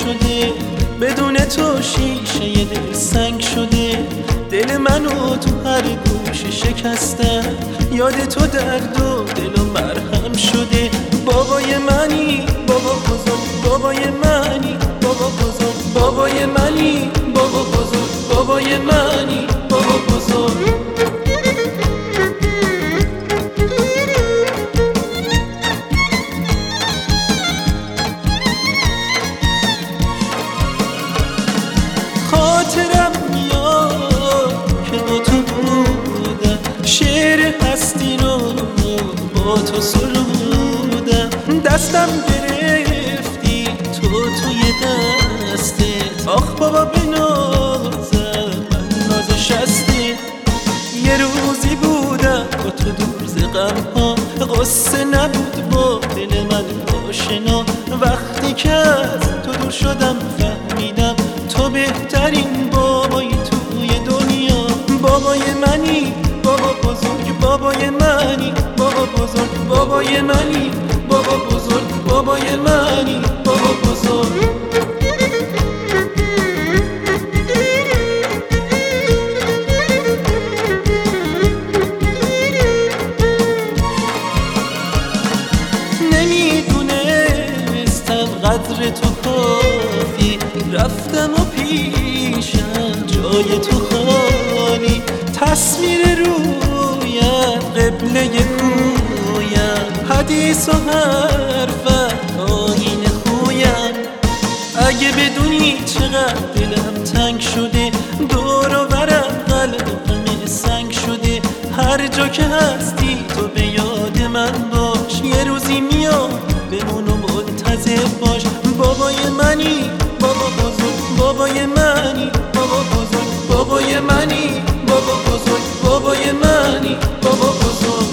شده، بدون تو شیشه دل سنگ شده. دل منو تو هر گوشه شکسته، یاد تو درد و دل و مرهم شده. بابای منی بابا بزرگ، بابای منی بابا بزرگ، بابای منی بابا بزرگ، بابای منی بابا بزرگ. خاطرم میاد که با تو بودم، شعر هستی رو با تو سرودم. دستم گرفتی تو توی دستت، آخ بابا بنازم من نازش هستی. یه روزی بودم با تو دور ز غم‌ها، قصه نبود با دل من آشنا. وقتی که از تو دور شدم فهمیدم تو بهترین بابای توی دنیا. بابای منی بابا بزرگ، بابای منی بابا بزرگ، بابای منی بابا بزرگ، بابای منی بابا بزرگ. قدر تو کافی، رفتم و پیشم جای تو خالی. تصویر رویت قبله کویم، حدیث و حرفت آیین خویم. اگه بدونی چقدر دلم تنگ شده، دور و برم قلبم سنگ شده. هر جا که هستی تو به یاد من باش، یه روزی میام بمون و منتظر باش. بابای منی بابا بزرگ، بابای منی بابا بزرگ، بابای منی بابا بزرگ، بابای منی بابا بزرگ.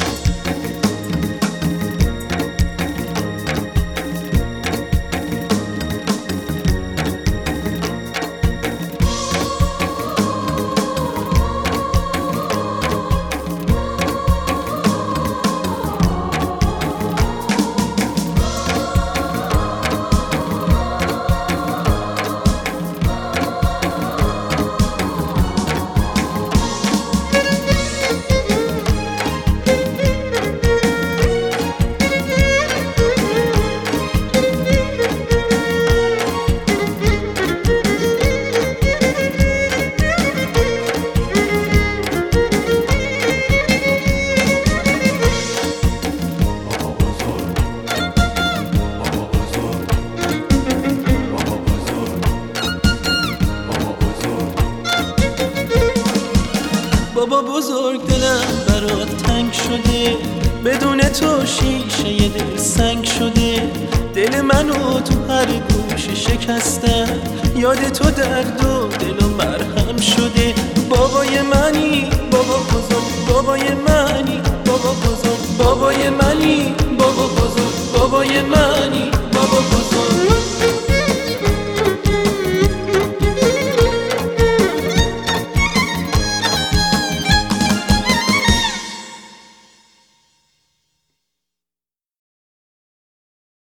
بابا بزرگ دلم برات تنگ شده، بدون تو شیشه دل سنگ شده. دل منو تو هر گوشه شکسته، یاد تو درد و دل و مرهم شده. بابای منی بابا بزرگ، بابای منی بابا بزرگ، بابای منی